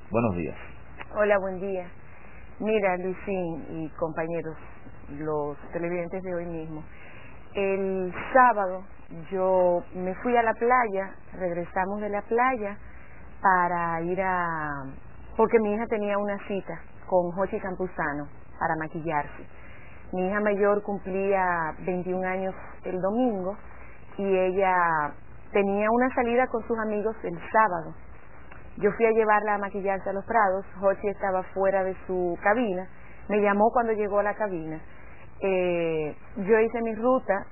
Buenos días. Hola, buen día. Mira, Luisín y compañeros, los televidentes de hoy mismo. El sábado yo me fui a la playa, regresamos de la playa para ir porque mi hija tenía una cita con Jochi Campuzano para maquillarse. Mi hija mayor cumplía 21 años el domingo y ella tenía una salida con sus amigos el sábado. Yo fui a llevarla a maquillarse a Los Prados. Jochi estaba fuera de su cabina, me llamó cuando llegó a la cabina. Yo hice mi ruta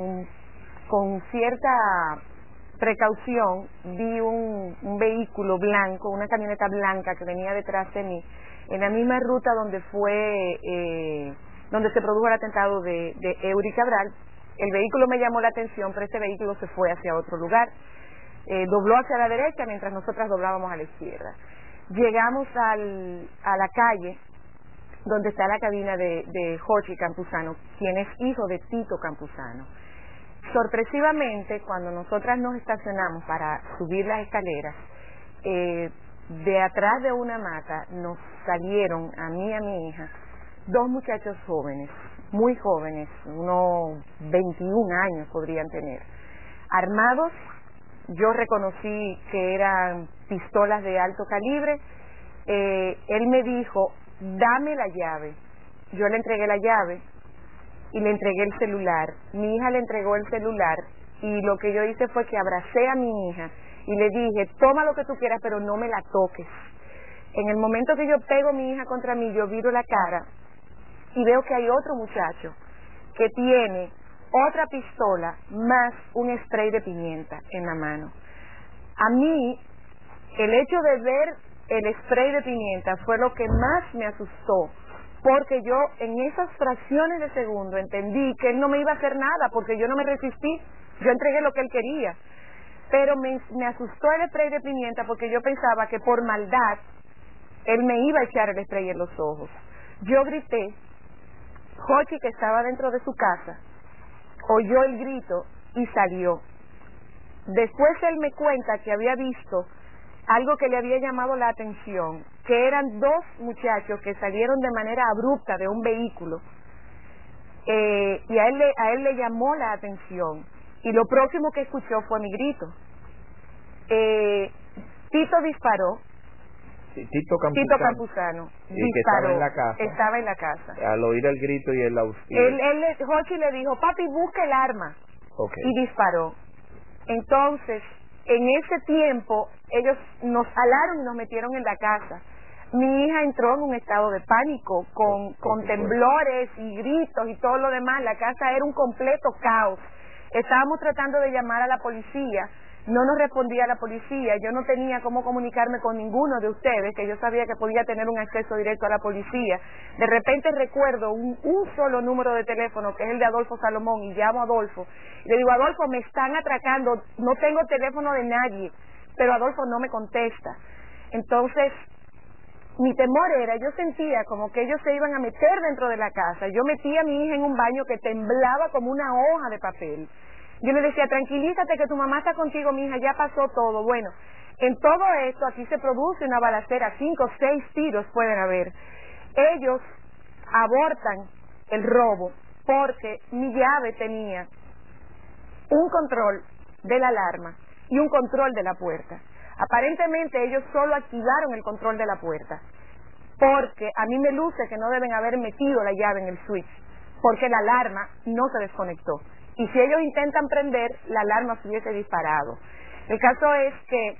con cierta precaución. Vi un vehículo blanco, una camioneta blanca que venía detrás de mí, en la misma ruta donde donde se produjo el atentado de Eury Cabral. El vehículo me llamó la atención, pero este vehículo se fue hacia otro lugar. Dobló hacia la derecha mientras nosotras doblábamos a la izquierda. Llegamos a la calle donde está la cabina de Jochi Campuzano, quien es hijo de Tito Campuzano. Sorpresivamente, cuando nosotras nos estacionamos para subir las escaleras, de atrás de una mata nos salieron, a mí y a mi hija, dos muchachos jóvenes, muy jóvenes, unos 21 años podrían tener, armados. Yo reconocí que eran pistolas de alto calibre. Él me dijo, dame la llave. Yo le entregué la llave y le entregué el celular. Mi hija le entregó el celular y lo que yo hice fue que abracé a mi hija y le dije, toma lo que tú quieras, pero no me la toques. En el momento que yo pego a mi hija contra mí, yo viro la cara y veo que hay otro muchacho que tiene otra pistola más un spray de pimienta en la mano. A mí, el hecho de ver el spray de pimienta fue lo que más me asustó, porque yo en esas fracciones de segundo entendí que él no me iba a hacer nada, porque yo no me resistí, yo entregué lo que él quería. Pero me asustó el spray de pimienta porque yo pensaba que por maldad él me iba a echar el spray en los ojos. Yo grité. Jochi, que estaba dentro de su casa, oyó el grito y salió. Después él me cuenta que había visto algo que le había llamado la atención, que eran dos muchachos que salieron de manera abrupta de un vehículo, y a él le llamó la atención, y lo próximo que escuchó fue mi grito. Tito disparó. Tito Campuzano disparó. Estaba en la casa. Al oír el grito y Jochi le dijo, papi, busca el arma. Okay. Y disparó. Entonces, en ese tiempo, ellos nos jalaron y nos metieron en la casa. Mi hija entró en un estado de pánico, con temblores y gritos y todo lo demás. La casa era un completo caos. Estábamos tratando de llamar a la policía. No nos respondía la policía, yo no tenía cómo comunicarme con ninguno de ustedes, que yo sabía que podía tener un acceso directo a la policía. De repente recuerdo un solo número de teléfono, que es el de Adolfo Salomón, y llamo a Adolfo. Le digo, Adolfo, me están atracando, no tengo teléfono de nadie, pero Adolfo no me contesta. Entonces, mi temor era, yo sentía como que ellos se iban a meter dentro de la casa. Yo metí a mi hija en un baño que temblaba como una hoja de papel. Yo le decía, tranquilízate que tu mamá está contigo, mi hija, ya pasó todo. Bueno, en todo esto aquí se produce una balacera, 5 o 6 tiros pueden haber. Ellos abortan el robo porque mi llave tenía un control de la alarma y un control de la puerta. Aparentemente ellos solo activaron el control de la puerta, porque a mí me luce que no deben haber metido la llave en el switch, porque la alarma no se desconectó. Y si ellos intentan prender, la alarma se hubiese disparado. El caso es que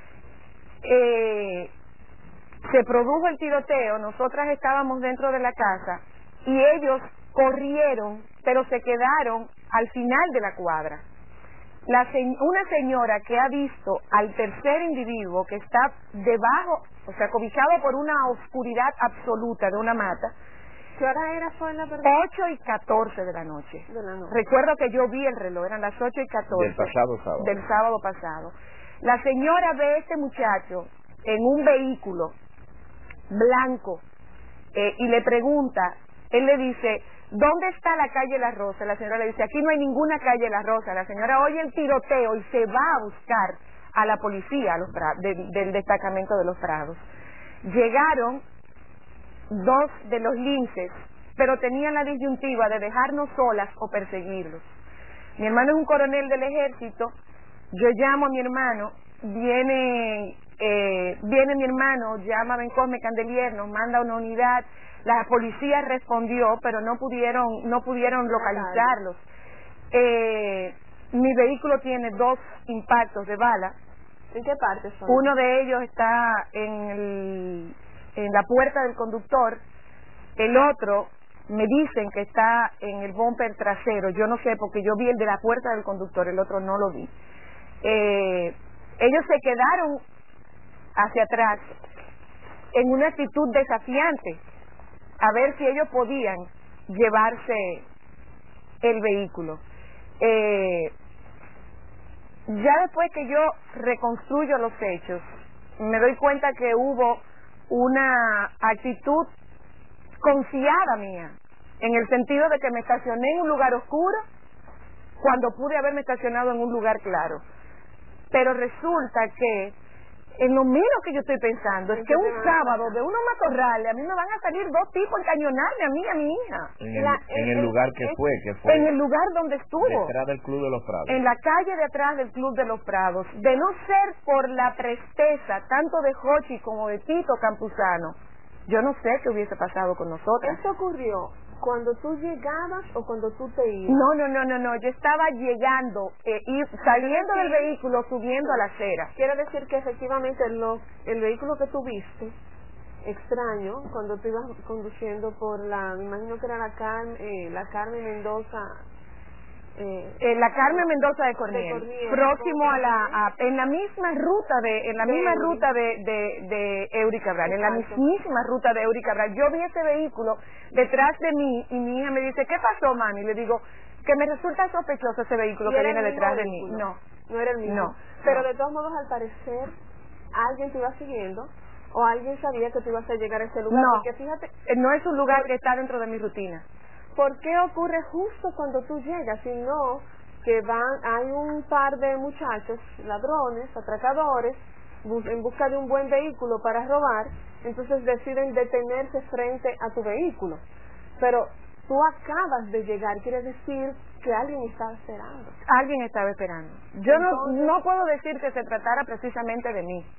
se produjo el tiroteo, nosotras estábamos dentro de la casa y ellos corrieron, pero se quedaron al final de la cuadra. Una señora que ha visto al tercer individuo que está debajo, o sea, cobijado por una oscuridad absoluta de una mata. ¿Qué hora era, fue la verdad? 8:14 de la noche. Recuerdo que yo vi el reloj, eran las 8:14. Del pasado sábado. Del sábado pasado. La señora ve a este muchacho en un vehículo blanco y le pregunta, él le dice, ¿dónde está la calle La Rosa? La señora le dice, aquí no hay ninguna calle La Rosa. La señora oye el tiroteo y se va a buscar a la policía del destacamento de Los Prados. Llegaron dos de los linces, pero tenían la disyuntiva de dejarnos solas o perseguirlos. Mi hermano es un coronel del ejército, yo llamo a mi hermano, viene mi hermano, llama a Bencosme Candelier, nos manda una unidad, la policía respondió, pero no pudieron localizarlos. Mi vehículo tiene 2 impactos de bala. ¿En qué parte son? Uno de ellos está en la puerta del conductor, el otro me dicen que está en el bumper trasero, yo no sé porque yo vi el de la puerta del conductor, el otro no lo vi. Ellos se quedaron hacia atrás en una actitud desafiante a ver si ellos podían llevarse el vehículo. Ya después que yo reconstruyo los hechos, me doy cuenta que hubo una actitud confiada mía, en el sentido de que me estacioné en un lugar oscuro cuando pude haberme estacionado en un lugar claro. Pero resulta que en lo menos que yo estoy pensando es que un sábado de unos matorrales a mí me van a salir 2 tipos a encañonarme a mí y a mi hija. En el lugar que fue. En el lugar donde estuvo. Detrás del Club de los Prados. En la calle de atrás del Club de los Prados. De no ser por la presteza tanto de Jochi como de Tito Campuzano, yo no sé qué hubiese pasado con nosotros. ¿Esto ocurrió cuando tú llegabas o cuando tú te ibas? No, yo estaba llegando y saliendo del vehículo, subiendo a la acera. Quiere decir que efectivamente el vehículo que tuviste, extraño, cuando tú ibas conduciendo por me imagino que era la Carmen Mendoza. La Carmen Mendoza de Corniel, próximo en la misma ruta de Eury Cabral, en la mismísima ruta de Eury Cabral. Yo vi ese vehículo detrás de mí y mi hija me dice, ¿qué pasó, mami? Le digo, que me resulta sospechoso ese vehículo que viene detrás de mí. No era el mismo. No. Pero de todos modos, al parecer, alguien te iba siguiendo o alguien sabía que tú ibas a llegar a ese lugar. No, porque fíjate, no es un lugar que está dentro de mi rutina. ¿Por qué ocurre justo cuando tú llegas? Sino que hay un par de muchachos, ladrones, atracadores, en busca de un buen vehículo para robar, entonces deciden detenerse frente a tu vehículo. Pero tú acabas de llegar, quiere decir que alguien estaba esperando. Alguien estaba esperando. Yo entonces, no puedo decir que se tratara precisamente de mí.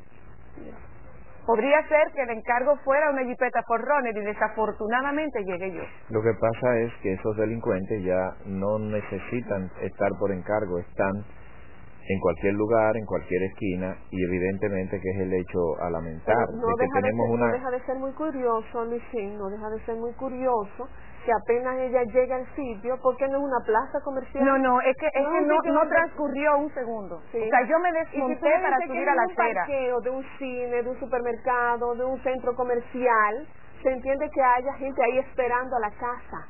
Podría ser que el encargo fuera una jipeta Forerunner y desafortunadamente llegué yo. Lo que pasa es que esos delincuentes ya no necesitan estar por encargo, están en cualquier lugar, en cualquier esquina, y evidentemente que es el hecho a lamentar. No deja de ser muy curioso, Luisín, no deja de ser muy curioso que apenas ella llega al sitio, porque no es una plaza comercial. No, es que no transcurrió un segundo. Sí. O sea, yo me desmonté para subir a la acera. Un parqueo de un cine, de un supermercado, de un centro comercial, se entiende que haya gente ahí esperando a la casa.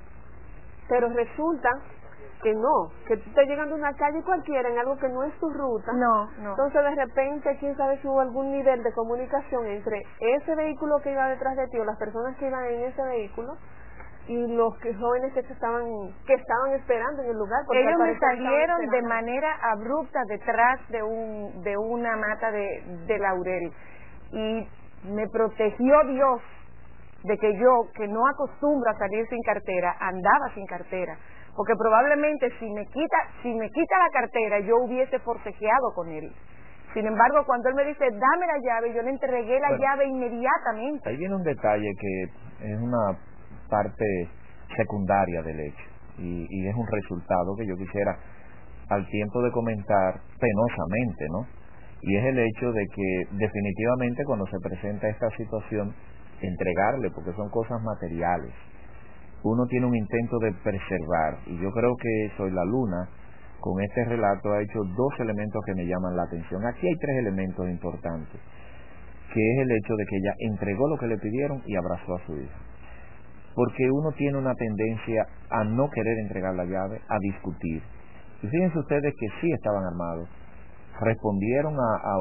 Pero resulta que no, que tú estás llegando a una calle cualquiera en algo que no es tu ruta. No. Entonces de repente, quién sabe si hubo algún nivel de comunicación entre ese vehículo que iba detrás de ti o las personas que iban en ese vehículo y los jóvenes que estaban esperando en el lugar. Ellos me salieron de manera abrupta detrás de una mata de laurel y me protegió Dios de que yo, que no acostumbro a salir sin cartera, andaba sin cartera, porque probablemente si me quita la cartera yo hubiese forcejeado con él. Sin embargo, cuando él me dice dame la llave, yo le entregué la llave inmediatamente. Ahí viene un detalle que es una parte secundaria del hecho y es un resultado que yo quisiera al tiempo de comentar penosamente, ¿no? Y es el hecho de que definitivamente cuando se presenta esta situación, entregarle, porque son cosas materiales, uno tiene un intento de preservar, y yo creo que Soy la Luna con este relato ha hecho 2 elementos que me llaman la atención. Aquí hay 3 elementos importantes, que es el hecho de que ella entregó lo que le pidieron y abrazó a su hija. Porque uno tiene una tendencia a no querer entregar la llave, a discutir. Y fíjense ustedes que sí estaban armados. Respondieron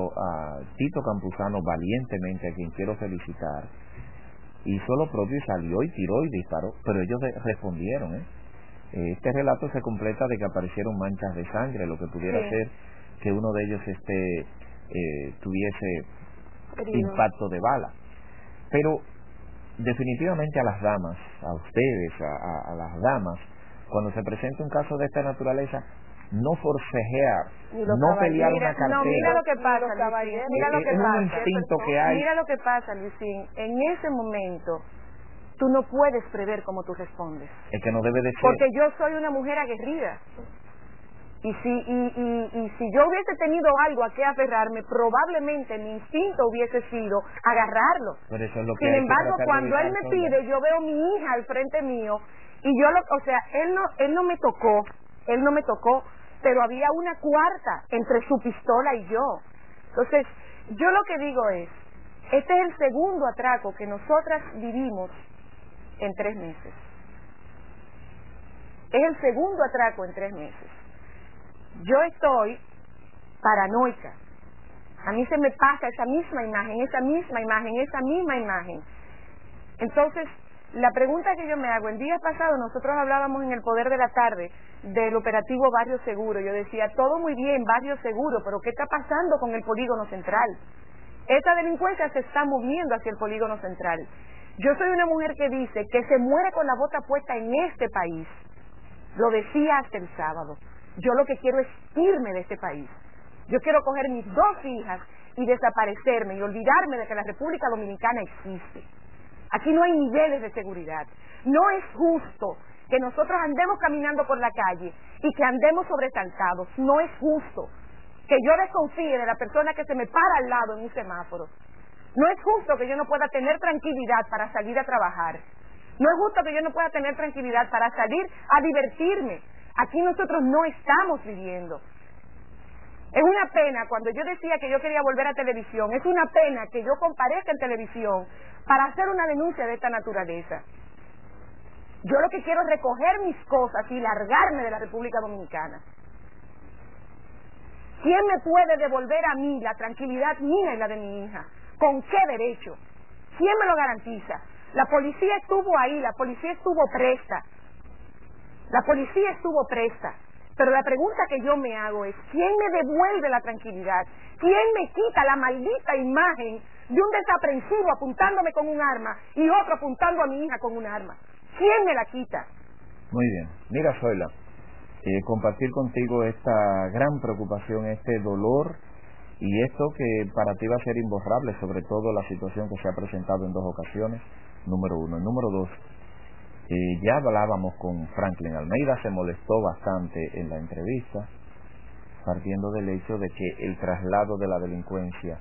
a Tito Campuzano valientemente, a quien quiero felicitar. Hizo lo propio y salió y tiró y disparó, pero ellos respondieron. Este relato se completa de que aparecieron manchas de sangre, lo que pudiera ser que uno de ellos tuviese impacto de bala. Pero definitivamente a las damas, a ustedes, a las damas, cuando se presenta un caso de esta naturaleza, no forcejear, no pelear una cartera. No, mira lo que pasa, Luisín, mira lo que es pasa. un instinto que hay. Mira lo que pasa, Luisín, en ese momento tú no puedes prever cómo tú respondes. Es que no debe de ser. Porque yo soy una mujer aguerrida. Y si yo hubiese tenido algo a que aferrarme, probablemente mi instinto hubiese sido agarrarlo. Pero eso es lo que Sin hay embargo, que cuando él me pide, yo veo a mi hija al frente mío y yo o sea, él no me tocó, pero había una cuarta entre su pistola y yo. Entonces, yo lo que digo es, este es el segundo atraco que nosotras vivimos en 3 meses. Es el segundo atraco en 3 meses. Yo estoy paranoica. A mí se me pasa esa misma imagen. Entonces, la pregunta que yo me hago, el día pasado nosotros hablábamos en el Poder de la Tarde del operativo Barrio Seguro. Yo decía, todo muy bien, Barrio Seguro, pero ¿qué está pasando con el polígono central? Esa delincuencia se está moviendo hacia el polígono central. Yo soy una mujer que dice que se muere con la bota puesta en este país. Lo decía hasta el sábado. Yo lo que quiero es irme de este país. Yo quiero coger mis 2 hijas y desaparecerme y olvidarme de que la República Dominicana existe. Aquí no hay niveles de seguridad. No es justo que nosotros andemos caminando por la calle y que andemos sobresaltados. No es justo que yo desconfíe de la persona que se me para al lado en un semáforo. No es justo que yo no pueda tener tranquilidad para salir a trabajar. No es justo que yo no pueda tener tranquilidad para salir a divertirme. Aquí nosotros no estamos viviendo. Es una pena, cuando yo decía que yo quería volver a televisión, es una pena que yo comparezca en televisión para hacer una denuncia de esta naturaleza. Yo lo que quiero es recoger mis cosas y largarme de la República Dominicana. ¿Quién me puede devolver a mí la tranquilidad mía y la de mi hija? ¿Con qué derecho? ¿Quién me lo garantiza? La policía estuvo ahí, la policía estuvo presta. Pero la pregunta que yo me hago es, ¿quién me devuelve la tranquilidad? ¿Quién me quita la maldita imagen de un desaprensivo apuntándome con un arma y otro apuntando a mi hija con un arma? ¿Quién me la quita? Muy bien. Mira, Zoila, compartir contigo esta gran preocupación, este dolor y esto que para ti va a ser imborrable, sobre todo la situación que se ha presentado en 2 ocasiones, número 1. Número 2, ya hablábamos con Franklin Almeida, se molestó bastante en la entrevista, partiendo del hecho de que el traslado de la delincuencia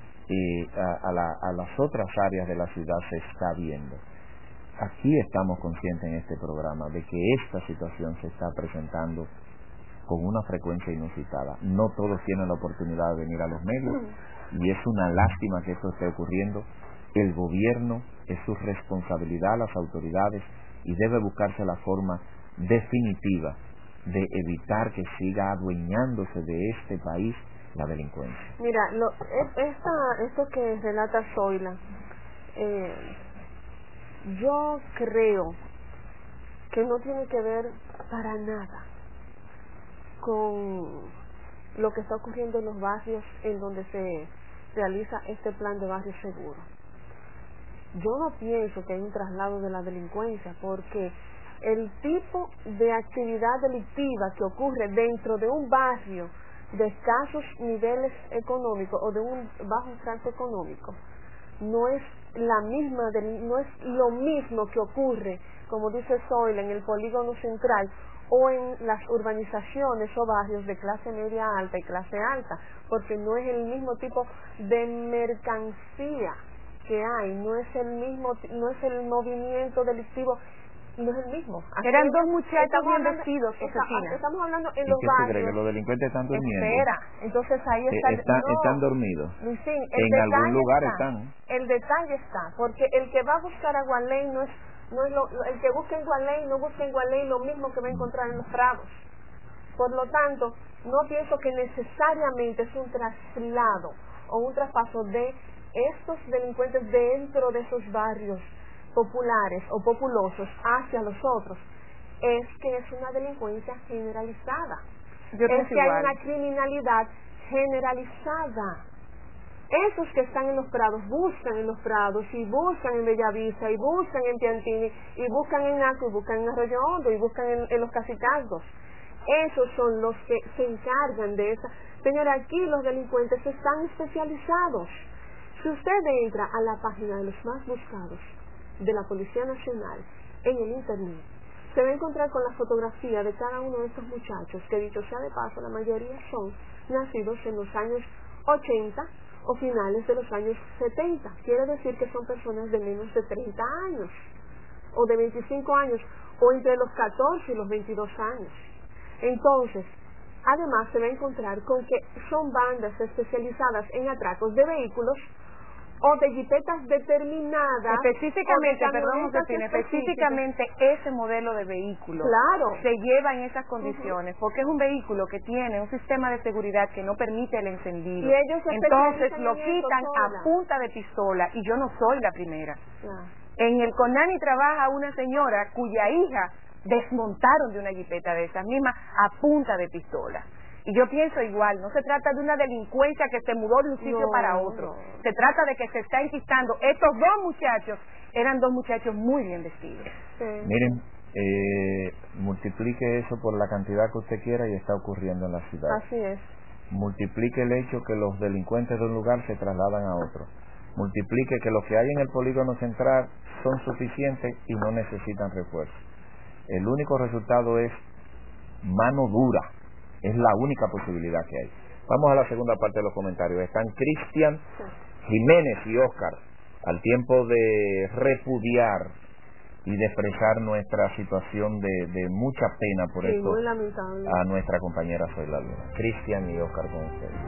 a las otras áreas de la ciudad se está viendo. Aquí estamos conscientes en este programa de que esta situación se está presentando con una frecuencia inusitada. No todos tienen la oportunidad de venir a los medios y es una lástima que esto esté ocurriendo. El gobierno, es su responsabilidad, las autoridades, y debe buscarse la forma definitiva de evitar que siga adueñándose de este país la delincuencia. Mira, esto que relata Zoila, yo creo que no tiene que ver para nada con lo que está ocurriendo en los barrios en donde se realiza este plan de barrio seguro. Yo no pienso que hay un traslado de la delincuencia, porque el tipo de actividad delictiva que ocurre dentro de un barrio de escasos niveles económicos o de un bajo estrato económico no es no es lo mismo que ocurre, como dice Zoila, en el polígono central o en las urbanizaciones o barrios de clase media alta y clase alta, porque no es el mismo tipo de mercancía que hay, no es el movimiento delictivo, no es el mismo. Eran 2 muchachos bien vestidos, Josefina. Estamos hablando en los ¿Y qué tú barrios. crees, que los delincuentes están durmiendo? Espera, entonces ahí está. Están dormidos. Luisín, en algún lugar están. El detalle está, porque el que va a buscar a Gualey no es el que busca en Gualey no busca en Gualey lo mismo que va a encontrar en los Prados. Por lo tanto, no pienso que necesariamente es un traslado o un traspaso de estos delincuentes dentro de esos barrios populares o populosos hacia los otros. Es que es una delincuencia generalizada. Es que hay una criminalidad generalizada. Esos que están en los prados buscan en los prados y buscan en Bellavista y buscan en Piantini y buscan en Naco y buscan en Arroyo Hondo y buscan en los Cacicazgos. Esos son los que se encargan de esa. Señora, aquí los delincuentes están especializados. Si usted entra a la página de los más buscados de la Policía Nacional en el Internet, se va a encontrar con la fotografía de cada uno de estos muchachos, que dicho sea de paso, la mayoría son nacidos en los años 80 o finales de los años 70. Quiere decir que son personas de menos de 30 años, o de 25 años, o entre los 14 y los 22 años. Entonces, además se va a encontrar con que son bandas especializadas en atracos de vehículos o de jipetas determinadas. Específicamente, perdón, Josefina, específicamente ese modelo de vehículo se lleva en esas condiciones, porque es un vehículo que tiene un sistema de seguridad que no permite el encendido. Y ellos entonces lo quitan a punta de pistola, y yo no soy la primera. En el CONANI trabaja una señora cuya hija desmontaron de una jipeta de esas mismas a punta de pistola. Y yo pienso igual, no se trata de una delincuencia que se mudó de un sitio para otro. Se trata de que se está enquistando. Estos dos muchachos eran dos muchachos muy bien vestidos. Miren, multiplique eso por la cantidad que usted quiera y está ocurriendo en la ciudad. Así es. Multiplique el hecho que los delincuentes de un lugar se trasladan a otro. Multiplique que lo que hay en el polígono central son suficientes y no necesitan refuerzo. El único resultado es mano dura. Es la única posibilidad que hay. Vamos a la segunda parte de los comentarios. Están Cristian, Jiménez y Oscar, al tiempo de repudiar y de expresar nuestra situación de mucha pena por esto a nuestra compañera Zoila Luna. Cristian y Oscar con ustedes.